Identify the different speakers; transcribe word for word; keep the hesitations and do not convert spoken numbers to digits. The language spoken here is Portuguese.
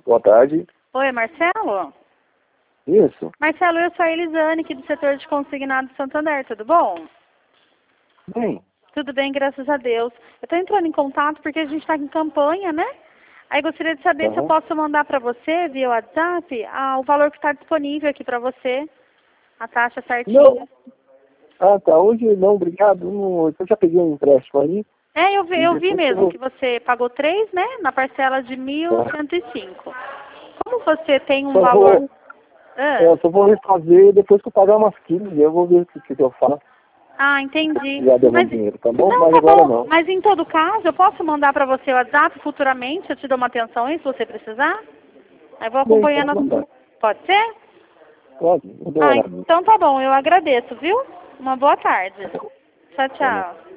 Speaker 1: Boa tarde.
Speaker 2: Oi, Marcelo?
Speaker 1: Isso.
Speaker 2: Marcelo, eu sou a Elisane, aqui do setor de consignado de Santander, tudo bom?
Speaker 1: Bem.
Speaker 2: Tudo bem, graças a Deus. Eu estou entrando em contato porque a gente está em campanha, né? Aí gostaria de saber
Speaker 1: Uhum.
Speaker 2: se eu posso mandar para você, via WhatsApp, ah, o valor que está disponível aqui para você, a taxa certinha.
Speaker 1: Não. Ah, tá. Hoje não, obrigado. Não, eu já peguei um empréstimo aí.
Speaker 2: É, eu vi, eu vi mesmo
Speaker 1: eu...
Speaker 2: que você pagou três, né? Na parcela de mil cento e cinco. Como você tem um
Speaker 1: só
Speaker 2: valor...
Speaker 1: Vou,
Speaker 2: Ah.
Speaker 1: é, eu só vou refazer depois que eu pagar umas quinze. Eu vou ver o que, que eu faço.
Speaker 2: Ah, entendi.
Speaker 1: Já devo
Speaker 2: Mas,
Speaker 1: dinheiro, tá bom?
Speaker 2: não,
Speaker 1: Mas
Speaker 2: tá
Speaker 1: agora
Speaker 2: bom.
Speaker 1: não.
Speaker 2: Mas em todo caso, eu posso mandar para você o WhatsApp futuramente, eu te dou uma atenção aí se você precisar. Aí vou
Speaker 1: Bem,
Speaker 2: acompanhando.
Speaker 1: pode mandar.
Speaker 2: Pode ser?
Speaker 1: Pode, não
Speaker 2: Ah,
Speaker 1: demora.
Speaker 2: então tá bom, eu agradeço, viu? Uma boa tarde. Tchau,
Speaker 1: Tá bom.
Speaker 2: tchau.